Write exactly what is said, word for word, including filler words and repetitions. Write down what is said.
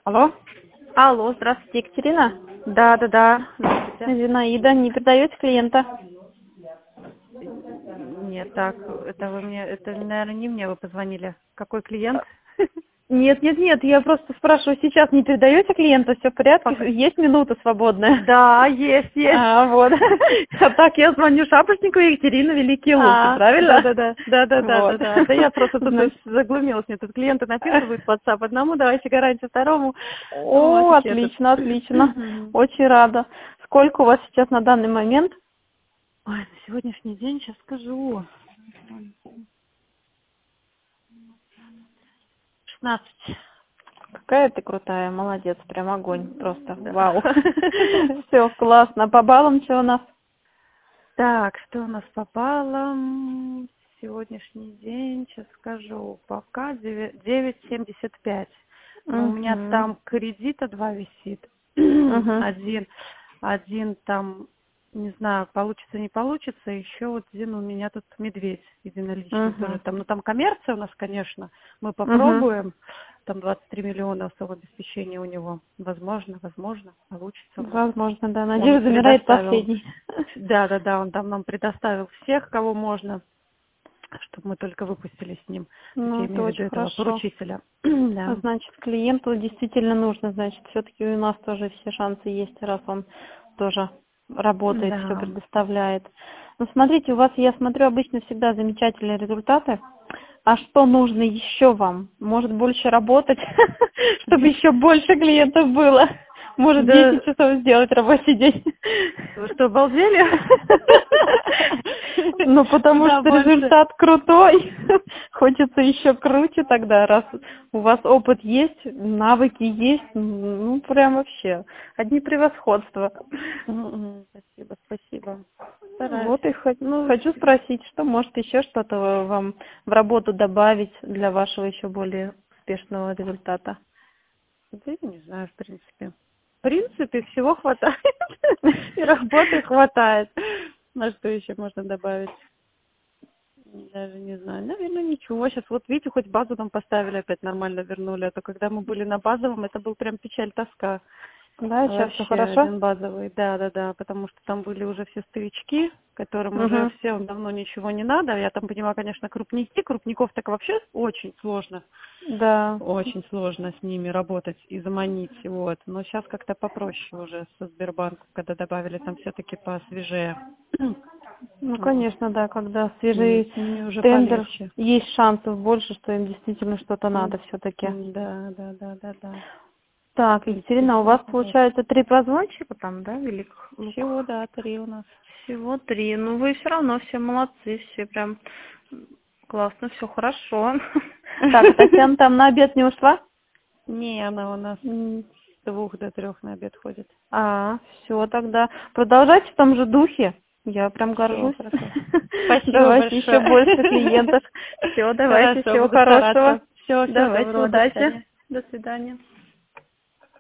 Алло? Алло, здравствуйте, Екатерина. Да, да, да. Здравствуйте. Зинаида, не передаете клиента? Нет, так, это вы мне, это, наверное, не мне вы позвонили. Какой клиент? Нет, нет, нет, я просто спрашиваю, сейчас не передаете клиента, все в порядке? Пока. Есть минута свободная? Да, есть, есть. А, вот. А так я звоню Шапошниковой Екатерина Великие Луки, А, да, правильно? да, да, да, да, да, да, Вот. да. Да я просто тут Значит, заглумилась, мне тут клиенты написывают в WhatsApp одному, давайте гарантию второму. Вот, О, и этот. отлично, отлично. Мгм. Очень рада. Сколько у вас сейчас на данный момент? Ой, на сегодняшний день сейчас скажу. шестнадцать. Какая ты крутая, молодец, прям огонь, просто Да. вау. Все, классно. По баллам что у нас? Так, что у нас по баллам? Сегодняшний день, сейчас скажу, пока девять семьдесят пять. Но у меня Угу. там кредита два висит. Угу. Один, один там, не знаю, получится, не получится. Еще вот один у меня тут медведь единоличный тоже Угу. там. Ну там коммерция у нас, конечно. Мы Угу. попробуем. Там двадцать три миллиона особообеспечения у него. Возможно, возможно, получится у нас. Возможно, да. Он Надежда замирает предоставил, последний. да, да, да, он там нам предоставил всех, кого можно, чтобы мы только выпустили с ним. То есть Ну, я это имею в виду очень этого хорошо. поручителя. Да. Значит, клиенту действительно нужно, значит, все-таки у нас тоже все шансы есть, раз он тоже работает, все Да. предоставляет. Ну, смотрите, у вас, я смотрю, обычно всегда замечательные результаты. А что нужно еще вам? Может, больше работать, чтобы еще больше клиентов было? Может, Да, десять часов сделать рабочий день? вы что, обалдели? Ну, потому Куда что больше? результат крутой. Хочется еще круче тогда, раз у вас опыт есть, навыки есть, ну, прям вообще, одни превосходства. Мгм. Спасибо, спасибо. Стараюсь. Вот и хо- Ну, хочу спросить, что может еще что-то вам в работу добавить для вашего еще более успешного результата? да я не знаю, в принципе. В принципе, всего хватает. И работы хватает. На что еще можно добавить? Даже не знаю. Наверное, ничего. Сейчас вот видите, хоть базу там поставили, опять нормально вернули. А то когда мы были на базовом, это был прям печаль, тоска. Да, сейчас все Вообще хорошо? один базовый. Да, да, да. Потому что там были уже все старички, которым уже Угу. всем давно ничего не надо. Я там понимаю, конечно, крупники. Крупников так вообще очень сложно. Да. Очень сложно с ними работать и заманить. Вот. Но сейчас как-то попроще уже со Сбербанком, когда добавили там все-таки посвежее. Ну, Вот. конечно, да, когда С ними, свежий с ними уже тендер, полегче. есть шансов больше, что им действительно что-то М, надо все-таки. м, Да, да, да, да, да. В Так, принципе, Екатерина, у все вас хорошо. получается три позвоночника там, да, великих лук? Всего, да, три у нас. Всего три. Ну, вы все равно все молодцы, все прям классно, все хорошо. Так, а Татьяна там на обед не ушла? Не, она у нас М, с двух до трех на обед ходит. А, все тогда. Продолжайте в том же духе. Я прям Все, горжусь. хорошо. Спасибо Давайте еще больше большое. клиентов. Все, давайте, Хорошо, всего буду хорошего. стараться. Все, всего Давайте, доброго, до удачи. свидания. До свидания.